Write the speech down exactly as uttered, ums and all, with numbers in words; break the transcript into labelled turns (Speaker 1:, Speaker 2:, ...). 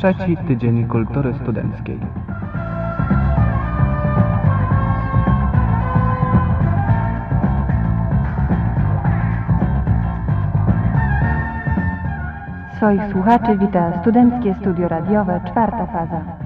Speaker 1: trzeci tydzień kultury studenckiej.
Speaker 2: Swoich słuchaczy wita Studenckie Studio Radiowe, czwarta faza.